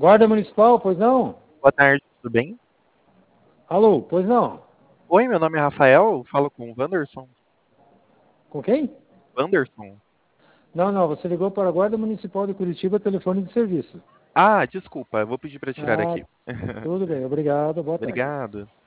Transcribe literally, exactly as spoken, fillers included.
Guarda Municipal, pois não? Boa tarde, tudo bem? Alô, pois não? Oi, meu nome é Rafael, falo com o Wanderson. Com quem? Wanderson? Não, não, você ligou para a Guarda Municipal de Curitiba, telefone de serviço. Ah, desculpa, eu vou pedir para tirar Ah, aqui. tudo bem, obrigado, boa tarde. Obrigado.